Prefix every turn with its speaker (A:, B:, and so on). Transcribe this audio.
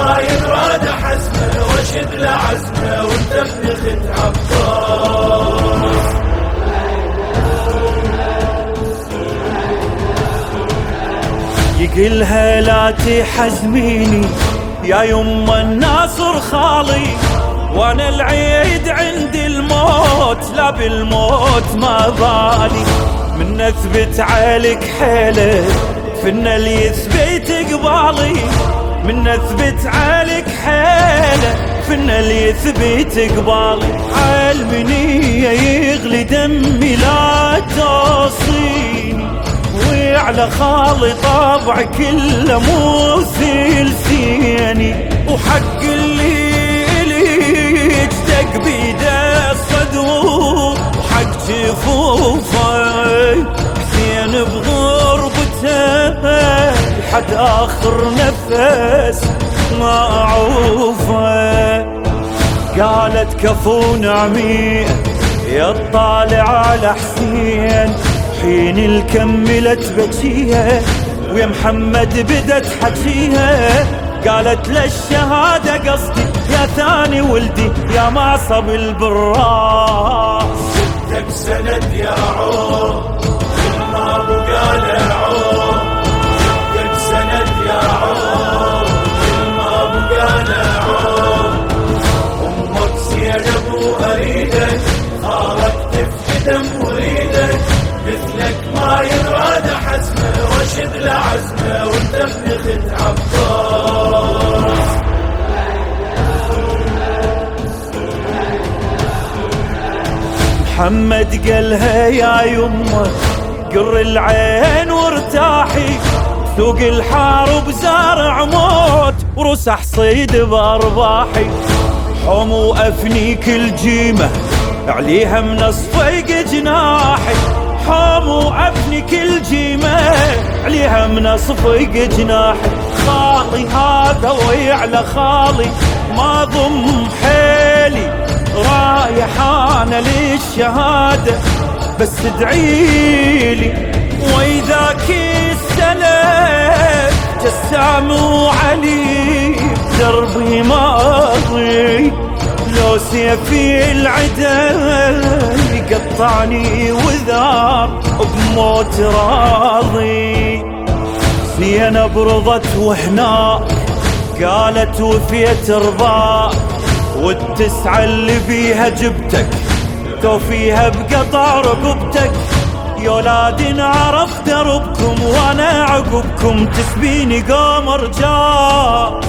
A: ما ينراد حزمه وشد لعزمه وانت ابن خت عباس.
B: يقلها لا تحزميني يا يما الناصر خالي، وانا العيد عند الموت لا بالموت ما بالي. من اثبت عليك حيله فينا اللي يثبت قبالي، من اثبت عليك حيله فينا اللي يثبت قبالي. عالمنية يغلي دمي لا توصيني، وعلى خالي طابع كله مو ثلثيني، وحق اللي يجدق بيده الصدور، وحق جفوفه حسين بغربته لحد آخر نفس ما أعوفه. قالت كفو نعمي يا الطالع على حسين، حين الكملت بكيها ويا محمد بدت حكيها. قالت للشهادة قصدي يا ثاني ولدي يا معصب البراس.
A: جدك سند يا عور ما بقى له عور، جدك سند يا عور ما بقى له عور. امك زينب واريدك خالك تفقد مريدك، مثلك ما ينراد حزمه وشد لعزمه وانت ابن خت عباس.
B: محمد قالها يا يمه قر العين وارتاحي، سوق الحارب زارع موت ورسح صيد بارباحي. حمو افنيك الجيمه عليها منصفيق جناحي، حمو افنيك الجيمه عليها منصفيق جناحي. خالي هذا ويعلى خالي ما ضم حيلي، رايح انا للشهاده بس ادعيلي. وإذاك السلام جسام وعلي دربي ماضي، لو سيفي العدا يقطعني وذاب بموت راضي. زينب رضت وهناك قالت وفيت رضاك، والتسعة اللي فيها جبتك توفيها بقطع رقبتك. يا ولاد عرف دربكم وانا عقبكم، تسبيني قمر جاء